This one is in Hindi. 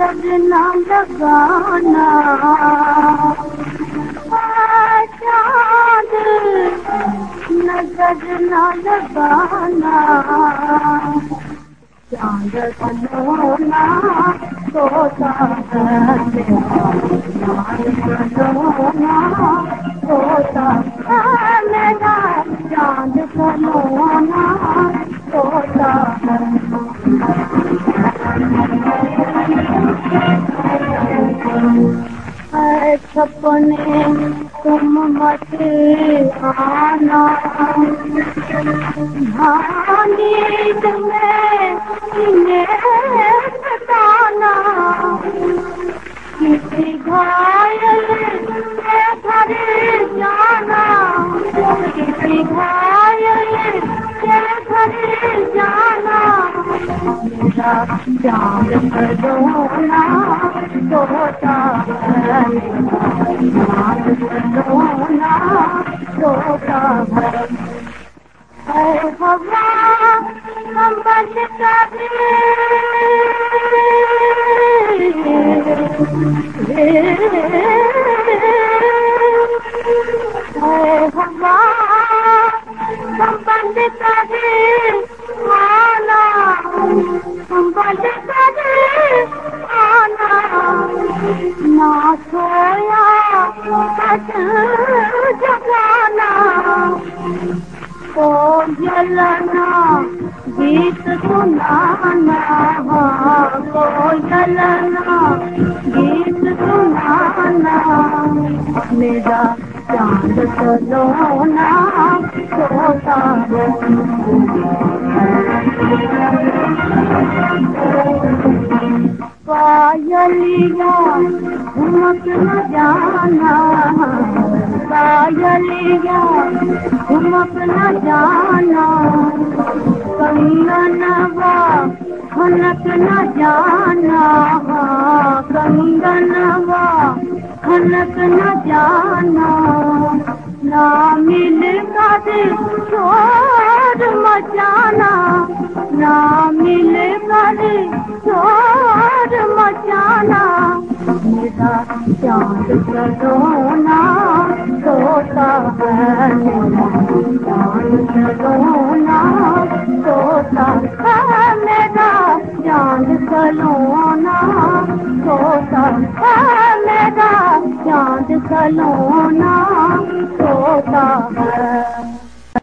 न लगाना चाँद नजर न लगाना चाँद खिलौना तोता है चाँद खिलौना तोता है मेरा चाँद खिलौना तोता है सपने तुम मत आना नींद में इन्हें बताना किसी घायल के घर जाना किसी घायल के घर जाना मेरा चाँद खिलौना तोता है चाँद खिलौना तोता है हवा संबंध करे हवा संबंध करे आना संबंध करे आना ना सोया सच जगाना तो जलना गीत सुनाना तो जलना गीत सुनाना मेरा चाँद खिलौना तोता पायलिया घुमक न जाना पायलिया घुमक न जाना कंगनवा खनक न जाना कंगनवा खनक न जाना ना मिल कर शोर मचाना ना मिल कर शोर मचाना मेरा चाँद खिलौना तोता है चाँद खिलौना तोता है मेरा चाँद खिलौना तोता है मेरा चाँद खिलौना तोता है।